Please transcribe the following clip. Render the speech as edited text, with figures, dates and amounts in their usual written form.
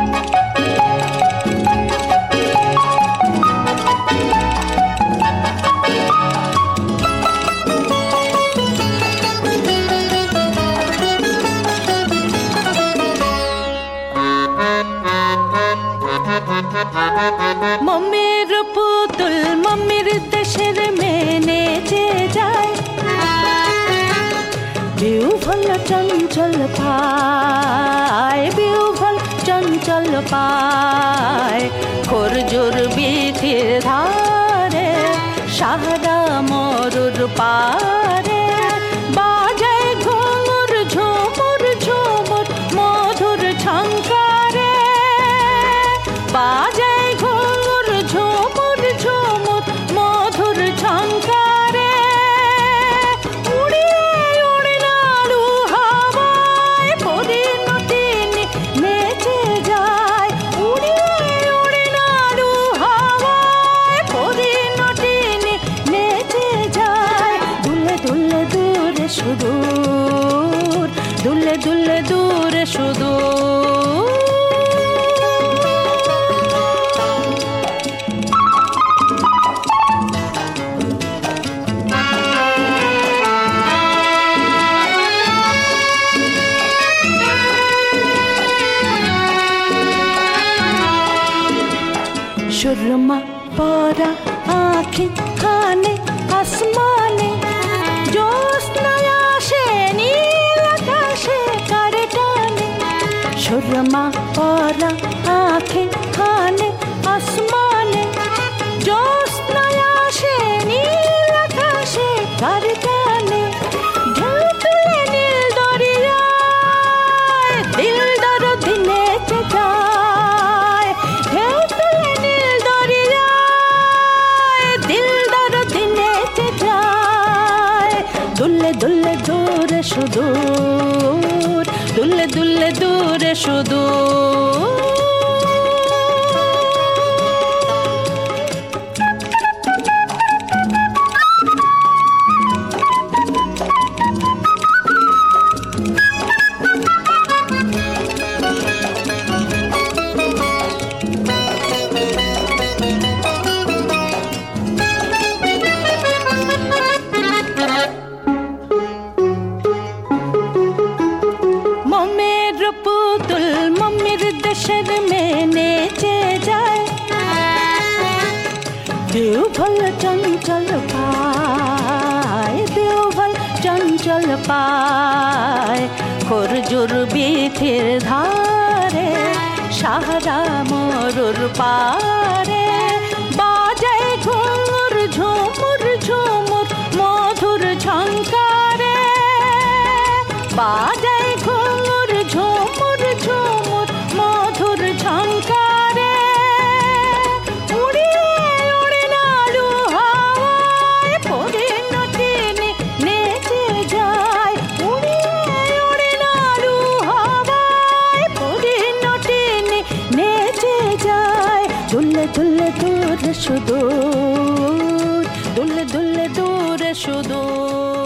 মম্মির পুতুল মম্মির দেশের মেনে যে যায়, বিউভল চঞ্চল পায়, বিউভল চঞ্চল পায়, খরজুর বিথির ধারে সাহারা মরুর পারে, বাজায় ঘুঙুর ঝুমুর ঝুমুর মধুর ঝঙ্কারে, বাজায় ঘুঙুর ঝুমুর ঝুমুর মধুর ঝঙ্কারে, উড়িয়ে উড়ে নাড়ু হাওয়ায় পরিণতিনি নেচে যায়, উড়িয়ে উড়ে নাড়ু হাওয়ায় পরিণতিনি নেচে যায়, দুলে দুলে দূরে সুদূর, দুলে দুলে দূরে সুদূর। सुरमा परा आँखें खाने आसमाने, ज्योत्स्ना से नील आकाशे करे टाने, सुरमा परा आँखें खाने आसमाने, ज्योत्स्ना से नील आकाशे करे टाने, ढेउ तुले नील दरियाय दिल दरो दिने चे जाए, ढेउ तुले नील दरियाय दिल दरो दिने चे जाए, दुल्ले दुल्ले दूरे सुदूर, दुल्ले दुल्ले दूरे सुदूर। মম্মির পুতুল মম্মির দেশের মেনে যে যায়, বিউভল চঞ্চল পায়, বিউভল চঞ্চল পায়, খরজুর বিথির ধারে সাহারা মরুর পারে, বাজায় ঘুঙুর ঝুমুর ঝুমুর মধুর ঝঙ্কারে, বাজায় ঘুঙুর ঝুমুর ঝুমুর মধুর ঝঙ্কারে, উড়িয়ে উড়ে নাড়ু হাওয়ায় পরিণতিনি নেচে যায়, উড়িয়ে উড়ে নাড়ু হাওয়ায় পরিণতিনি নেচে যায়, দুলে দুলে দূরে সুদূর, দুলে দুলে দূরে সুদূর।